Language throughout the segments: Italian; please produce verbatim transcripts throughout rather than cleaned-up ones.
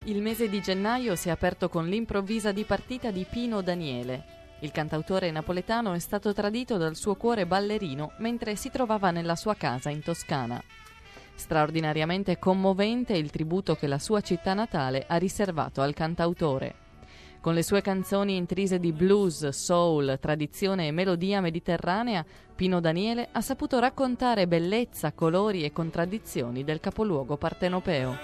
Il mese di gennaio si è aperto con l'improvvisa dipartita di Pino Daniele. Il cantautore napoletano è stato tradito dal suo cuore ballerino mentre si trovava nella sua casa in Toscana. Straordinariamente commovente il tributo che la sua città natale ha riservato al cantautore. Con le sue canzoni intrise di blues, soul, tradizione e melodia mediterranea, Pino Daniele ha saputo raccontare bellezza, colori e contraddizioni del capoluogo partenopeo.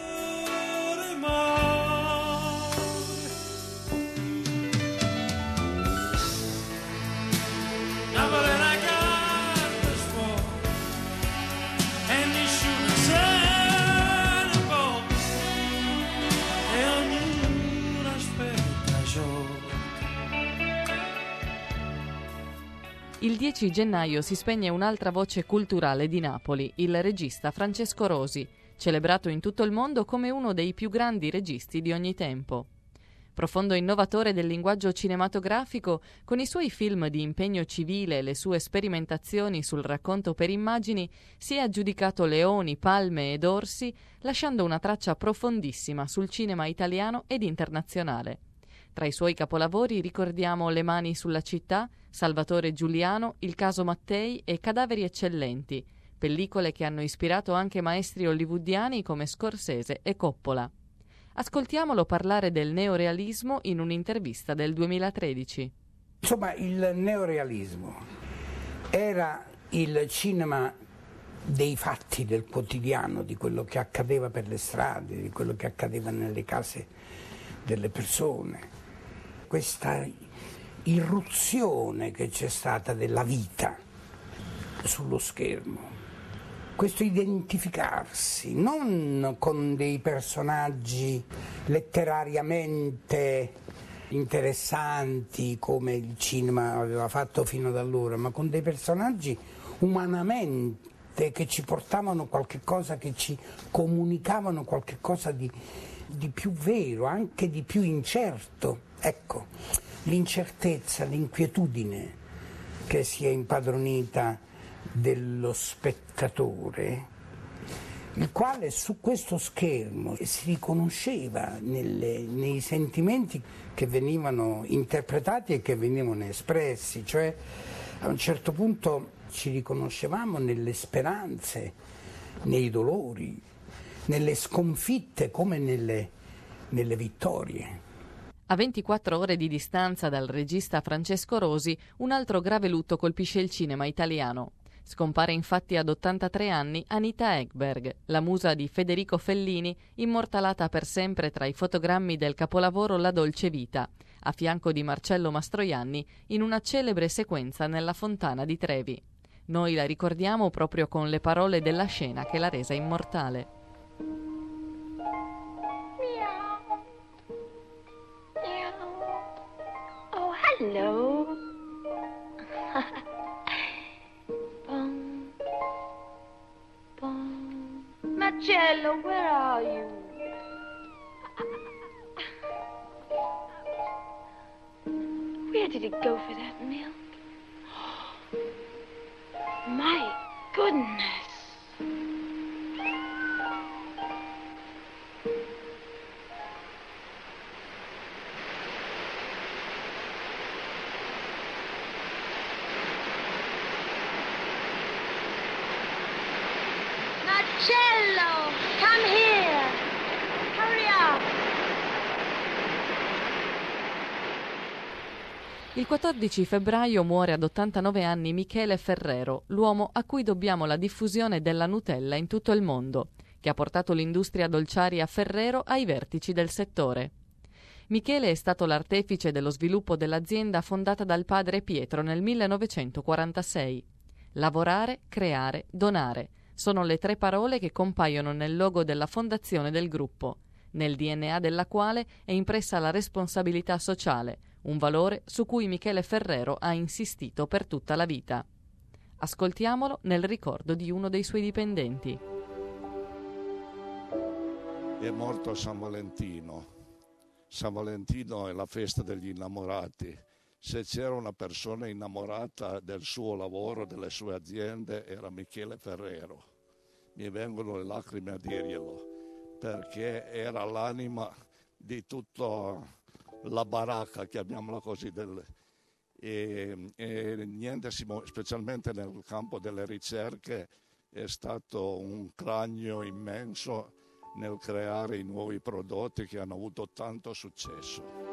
Il dieci gennaio si spegne un'altra voce culturale di Napoli, il regista Francesco Rosi, celebrato in tutto il mondo come uno dei più grandi registi di ogni tempo. Profondo innovatore del linguaggio cinematografico, con i suoi film di impegno civile e le sue sperimentazioni sul racconto per immagini, si è aggiudicato leoni, palme ed orsi, lasciando una traccia profondissima sul cinema italiano ed internazionale. Tra i suoi capolavori ricordiamo Le mani sulla città, Salvatore Giuliano, Il caso Mattei e Cadaveri eccellenti, pellicole che hanno ispirato anche maestri hollywoodiani come Scorsese e Coppola. Ascoltiamolo parlare del neorealismo in un'intervista del duemilatredici. Insomma, il neorealismo era il cinema dei fatti, del quotidiano, di quello che accadeva per le strade, di quello che accadeva nelle case delle persone. Questa irruzione che c'è stata della vita sullo schermo, questo identificarsi non con dei personaggi letterariamente interessanti come il cinema aveva fatto fino ad allora, ma con dei personaggi umanamente che ci portavano qualche cosa, che ci comunicavano qualche cosa di, di più vero, anche di più incerto. Ecco, l'incertezza, l'inquietudine che si è impadronita dello spettatore, il quale su questo schermo si riconosceva nelle, nei sentimenti che venivano interpretati e che venivano espressi, cioè a un certo punto ci riconoscevamo nelle speranze, nei dolori, nelle sconfitte come nelle, nelle vittorie. A ventiquattro ore di distanza dal regista Francesco Rosi, un altro grave lutto colpisce il cinema italiano. Scompare infatti ad ottantatré anni Anita Ekberg, la musa di Federico Fellini, immortalata per sempre tra i fotogrammi del capolavoro La dolce vita, a fianco di Marcello Mastroianni in una celebre sequenza nella fontana di Trevi. Noi la ricordiamo proprio con le parole della scena che l'ha resa immortale. Hello. Bum, bum. Marcello, where are you? Where did it go for that milk? My goodness. Marcello, come here. Hurry up. Il quattordici febbraio muore ad ottantanove anni Michele Ferrero, l'uomo a cui dobbiamo la diffusione della Nutella in tutto il mondo, che ha portato l'industria dolciaria Ferrero ai vertici del settore. Michele è stato l'artefice dello sviluppo dell'azienda fondata dal padre Pietro nel millenovecentoquarantasei. Lavorare, creare, donare sono le tre parole che compaiono nel logo della fondazione del gruppo, nel D N A della quale è impressa la responsabilità sociale, un valore su cui Michele Ferrero ha insistito per tutta la vita. Ascoltiamolo nel ricordo di uno dei suoi dipendenti. È morto San Valentino. San Valentino è la festa degli innamorati. Se c'era una persona innamorata del suo lavoro, delle sue aziende, era Michele Ferrero. Mi vengono le lacrime a dirglielo, perché era l'anima di tutta la baracca, chiamiamola così, del, e, e niente, specialmente nel campo delle ricerche è stato un cranio immenso nel creare i nuovi prodotti che hanno avuto tanto successo.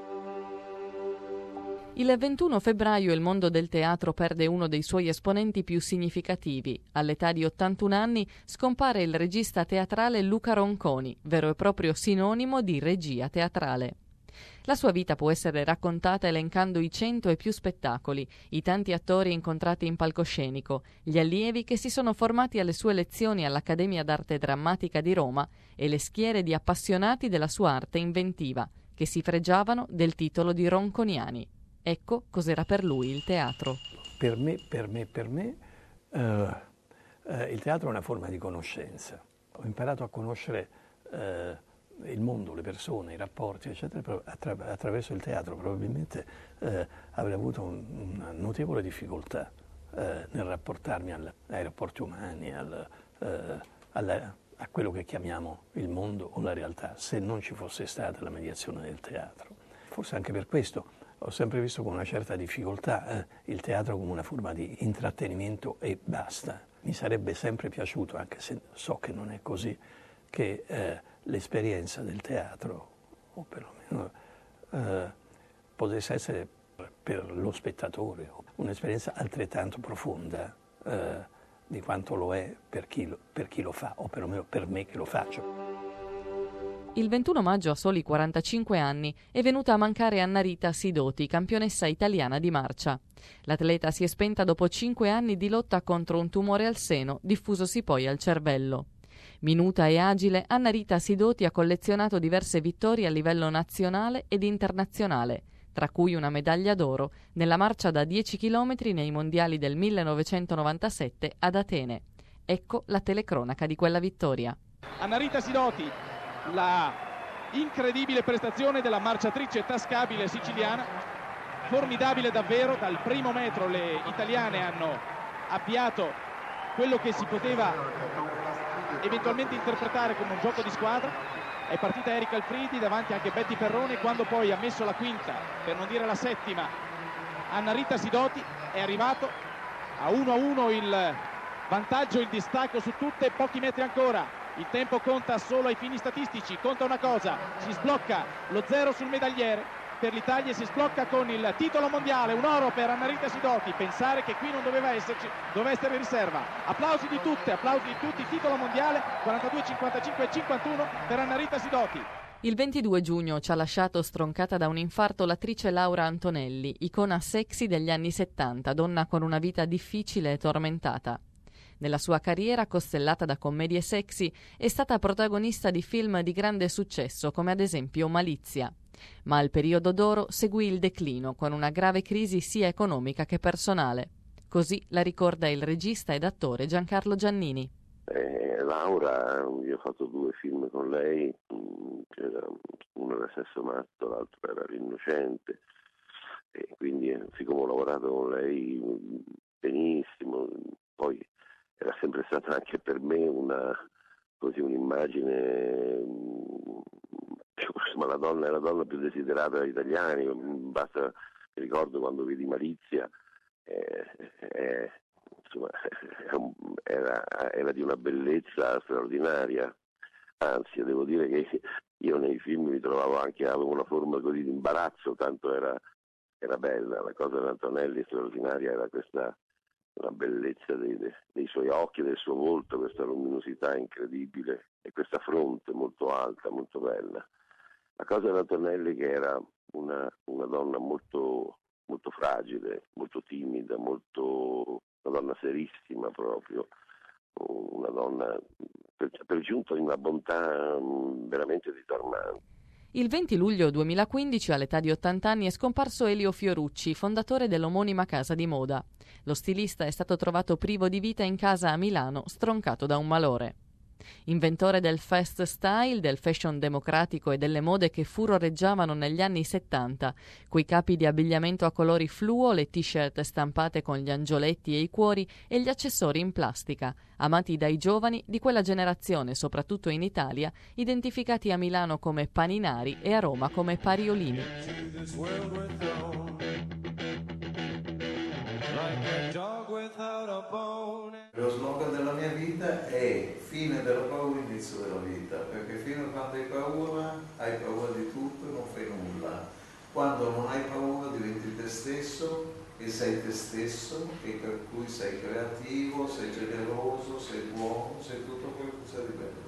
Il ventuno febbraio il mondo del teatro perde uno dei suoi esponenti più significativi. All'età di ottantuno anni scompare il regista teatrale Luca Ronconi, vero e proprio sinonimo di regia teatrale. La sua vita può essere raccontata elencando i cento e più spettacoli, i tanti attori incontrati in palcoscenico, gli allievi che si sono formati alle sue lezioni all'Accademia d'Arte Drammatica di Roma e le schiere di appassionati della sua arte inventiva, che si fregiavano del titolo di ronconiani. Ecco cos'era per lui il teatro. Per me, per me, per me, eh, eh, il teatro è una forma di conoscenza. Ho imparato a conoscere eh, il mondo, le persone, i rapporti, eccetera, attra- attraverso il teatro. Probabilmente eh, avrei avuto un, una notevole difficoltà eh, nel rapportarmi al, ai rapporti umani, al, eh, alla, a quello che chiamiamo il mondo o la realtà, se non ci fosse stata la mediazione del teatro. Forse anche per questo ho sempre visto con una certa difficoltà eh, il teatro come una forma di intrattenimento e basta. Mi sarebbe sempre piaciuto, anche se so che non è così, che eh, l'esperienza del teatro, o perlomeno, eh, potesse essere per lo spettatore un'esperienza altrettanto profonda eh, di quanto lo è per chi lo, per chi lo fa, o perlomeno per me che lo faccio. Il ventuno maggio, a soli quarantacinque anni, è venuta a mancare Anna Rita Sidoti, campionessa italiana di marcia. L'atleta si è spenta dopo cinque anni di lotta contro un tumore al seno, diffusosi poi al cervello. Minuta e agile, Anna Rita Sidoti ha collezionato diverse vittorie a livello nazionale ed internazionale, tra cui una medaglia d'oro nella marcia da dieci chilometri nei mondiali del millenovecentonovantasette ad Atene. Ecco la telecronaca di quella vittoria. Anna Rita Sidoti, la incredibile prestazione della marciatrice tascabile siciliana, formidabile davvero. Dal primo metro le italiane hanno avviato quello che si poteva eventualmente interpretare come un gioco di squadra. È partita Erika Alfridi, davanti anche Betty Perrone, quando poi ha messo la quinta, per non dire la settima, Anna Rita Sidoti, è arrivato a uno a uno il vantaggio, il distacco su tutte, pochi metri ancora. Il tempo conta solo ai fini statistici, conta una cosa: si sblocca lo zero sul medagliere per l'Italia e si sblocca con il titolo mondiale, un oro per Anna Rita Sidoti. Pensare che qui non doveva esserci, doveva essere riserva. Applausi di tutte, applausi di tutti, titolo mondiale quarantadue cinquantacinque cinquantuno per Anna Rita Sidoti. Il ventidue giugno ci ha lasciato stroncata da un infarto l'attrice Laura Antonelli, icona sexy degli anni settanta, donna con una vita difficile e tormentata. Nella sua carriera, costellata da commedie sexy, è stata protagonista di film di grande successo, come ad esempio Malizia. Ma al periodo d'oro seguì il declino, con una grave crisi sia economica che personale. Così la ricorda il regista ed attore Giancarlo Giannini. Eh, Laura, io ho fatto due film con lei, c'era uno era Sesso Matto, l'altro era L'Innocente, e quindi siccome ho lavorato con lei benissimo, poi era sempre stata anche per me una così un'immagine, ma la donna è la donna più desiderata dagli italiani. Basta, mi ricordo quando vedi Malizia, eh, eh, insomma, era, era di una bellezza straordinaria. Anzi, devo dire che io nei film mi trovavo anche, avevo una forma così di imbarazzo, tanto era, era bella. La cosa di Antonelli straordinaria era questa, la bellezza dei, dei suoi occhi, del suo volto, questa luminosità incredibile e questa fronte molto alta, molto bella. La cosa di Antonelli che era una, una donna molto, molto fragile, molto timida, molto, una donna serissima proprio, una donna per, per giunta di una bontà veramente disarmante. Il venti luglio duemilaquindici, all'età di ottanta anni, è scomparso Elio Fiorucci, fondatore dell'omonima casa di moda. Lo stilista è stato trovato privo di vita in casa a Milano, stroncato da un malore. Inventore del fast style, del fashion democratico e delle mode che furoreggiavano negli anni settanta, quei capi di abbigliamento a colori fluo, le t-shirt stampate con gli angioletti e i cuori e gli accessori in plastica, amati dai giovani di quella generazione, soprattutto in Italia, identificati a Milano come paninari e a Roma come pariolini. Lo slogan della mia vita è fine della paura, inizio della vita, perché fino a quando hai paura, hai paura di tutto e non fai nulla. Quando non hai paura diventi te stesso e sei te stesso, e per cui sei creativo, sei generoso, sei buono, sei tutto quello che sei di bello.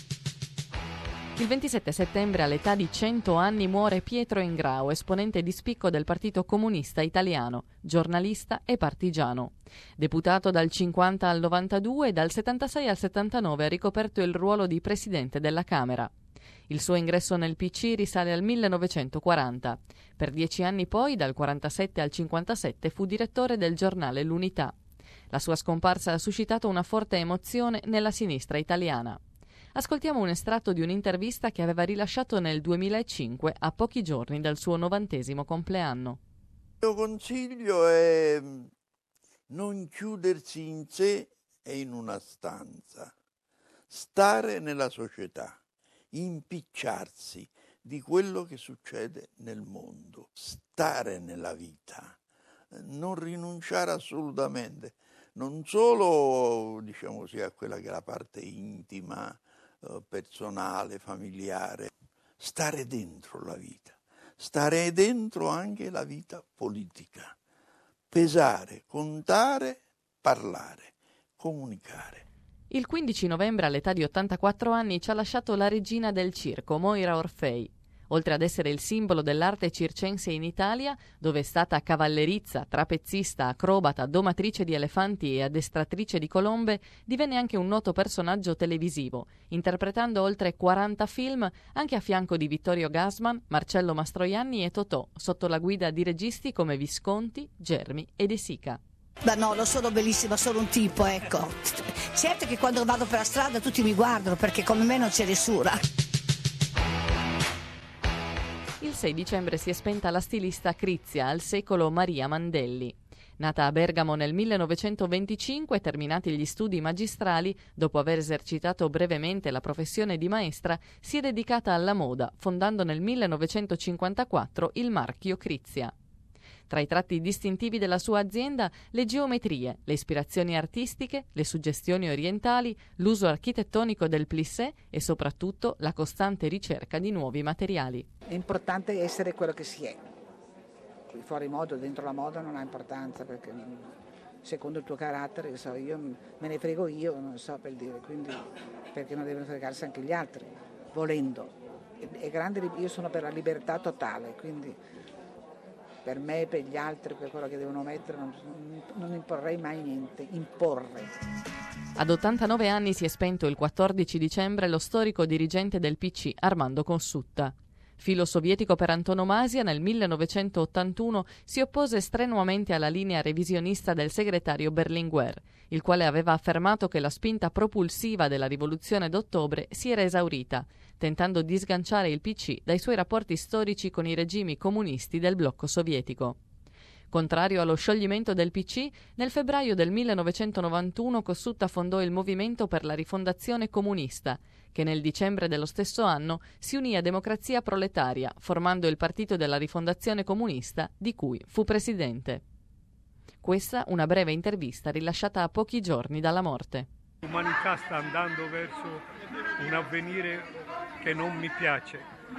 Il ventisette settembre, all'età di cento anni, muore Pietro Ingrao, esponente di spicco del Partito Comunista Italiano, giornalista e partigiano. Deputato dal cinquanta al novantadue e dal settantasei al settantanove ha ricoperto il ruolo di presidente della Camera. Il suo ingresso nel P C risale al millenovecentoquaranta. Per dieci anni poi, dal quarantasette al cinquantasette, fu direttore del giornale L'Unità. La sua scomparsa ha suscitato una forte emozione nella sinistra italiana. Ascoltiamo un estratto di un'intervista che aveva rilasciato nel duemilacinque, a pochi giorni dal suo novantesimo compleanno. Il mio consiglio è non chiudersi in sé e in una stanza, stare nella società, impicciarsi di quello che succede nel mondo, stare nella vita, non rinunciare assolutamente, non solo, diciamo così, a quella che è la parte intima, personale, familiare, stare dentro la vita, stare dentro anche la vita politica, pesare, contare, parlare, comunicare. Il quindici novembre, all'età di ottantaquattro anni, ci ha lasciato la regina del circo, Moira Orfei. Oltre ad essere il simbolo dell'arte circense in Italia, dove è stata cavallerizza, trapezzista, acrobata, domatrice di elefanti e addestratrice di colombe, divenne anche un noto personaggio televisivo, interpretando oltre quaranta film anche a fianco di Vittorio Gassman, Marcello Mastroianni e Totò, sotto la guida di registi come Visconti, Germi e De Sica. Beh no, non sono bellissima, sono un tipo, ecco. Certo che quando vado per la strada tutti mi guardano, perché come me non c'è nessuna. Il sei dicembre si è spenta la stilista Crizia, al secolo Maria Mandelli. Nata a Bergamo nel millenovecentoventicinque, terminati gli studi magistrali, dopo aver esercitato brevemente la professione di maestra, si è dedicata alla moda, fondando nel millenovecentocinquantaquattro il marchio Crizia. Tra i tratti distintivi della sua azienda, le geometrie, le ispirazioni artistiche, le suggestioni orientali, l'uso architettonico del plissé e soprattutto la costante ricerca di nuovi materiali. È importante essere quello che si è. Fuori moda, dentro la moda non ha importanza, perché secondo il tuo carattere, so, io me ne frego io, non so per dire, quindi perché non devono fregarsi anche gli altri, volendo. È grande, io sono per la libertà totale, quindi per me, per gli altri, per quello che devono mettere, non, non imporrei mai niente, imporre. Ad ottantanove anni si è spento il quattordici dicembre lo storico dirigente del P C Armando Cossutta. Filo sovietico per antonomasia, nel millenovecentottantuno si oppose strenuamente alla linea revisionista del segretario Berlinguer, il quale aveva affermato che la spinta propulsiva della rivoluzione d'ottobre si era esaurita, tentando di sganciare il P C dai suoi rapporti storici con i regimi comunisti del blocco sovietico. Contrario allo scioglimento del P C, nel febbraio del millenovecentonovantuno Cossutta fondò il Movimento per la Rifondazione Comunista, che nel dicembre dello stesso anno si unì a Democrazia Proletaria, formando il Partito della Rifondazione Comunista, di cui fu presidente. Questa una breve intervista rilasciata a pochi giorni dalla morte. L'umanità sta andando verso un avvenire che non mi piace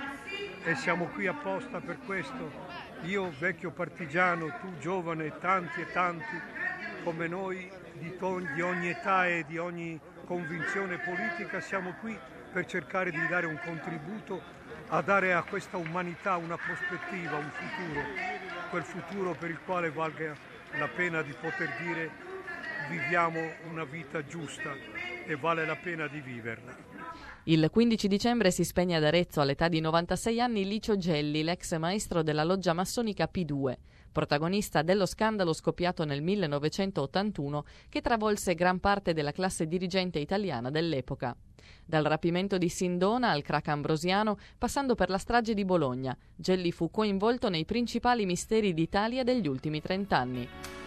e siamo qui apposta per questo. Io vecchio partigiano, tu giovane, tanti e tanti come noi di, to- di ogni età e di ogni convinzione politica, siamo qui per cercare di dare un contributo a dare a questa umanità una prospettiva, un futuro, quel futuro per il quale valga la pena di poter dire viviamo una vita giusta e vale la pena di viverla. Il quindici dicembre si spegne ad Arezzo all'età di novantasei anni Licio Gelli, l'ex maestro della loggia massonica P due, protagonista dello scandalo scoppiato nel millenovecentottantuno che travolse gran parte della classe dirigente italiana dell'epoca. Dal rapimento di Sindona al crack ambrosiano, passando per la strage di Bologna, Gelli fu coinvolto nei principali misteri d'Italia degli ultimi trent'anni.